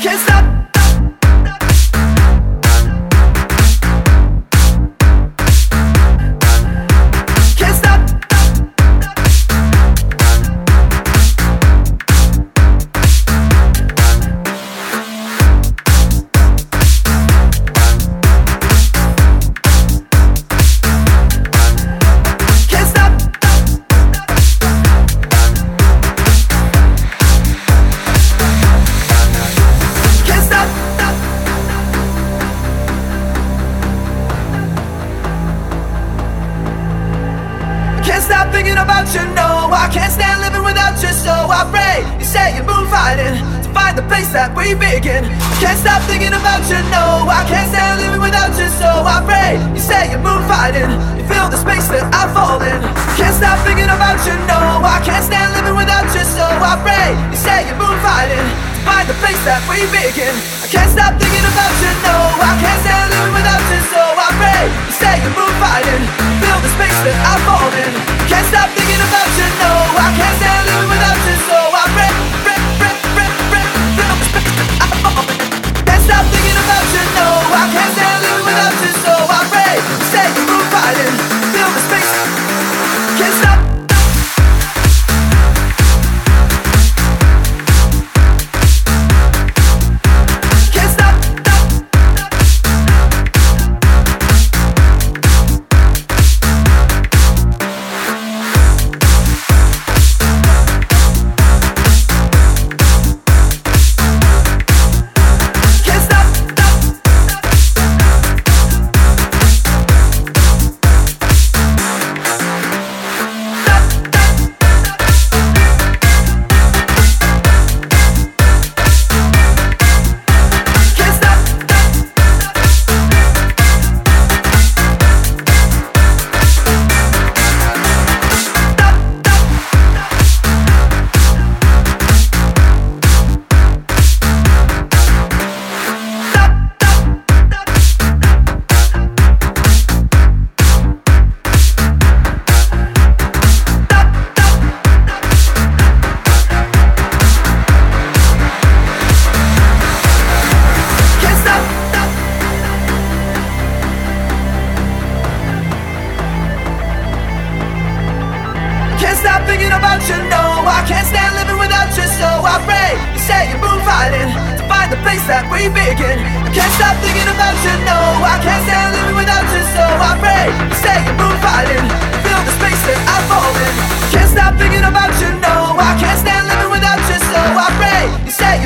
Can't stop. Can't stop. Can't stop. Can't stop. Can't stop thinking about you, no. I can't stand living without you, so I pray you say you move right in to find the place that we begin. Can't stop thinking about you, no. I can't stand living without you, so I pray you say you move right in. You fill the space that I fall in. Can't stop thinking about you, no. I can't stand living without you, so I pray you say you move right in to find the place that we begin. I can't stop thinking about you, no. I can't stand living without you, so I pray you say you move right in. Fill the space that I fall in. Can't stop thinking about you, no. I can't stand living without you, so I pray, pray, pray, pray, pray, fill the space that I fall in. Can't stop thinking about you, no. I can't stand living without you, so I pray you say you move right in. Fill the space. Can't stop. Can't stop. Can't stop. Can't stop. Can't stop. Can't stop thinking about you, no. I can't stand living without you, so I pray you say you move right in to find the place that we begin. I can't stop thinking about you, no. I can't stand living without you, so I pray you say you move right in. Fill the space that I fall in. Can't stop thinking about you, no. I can't stand living without you, so I pray you say you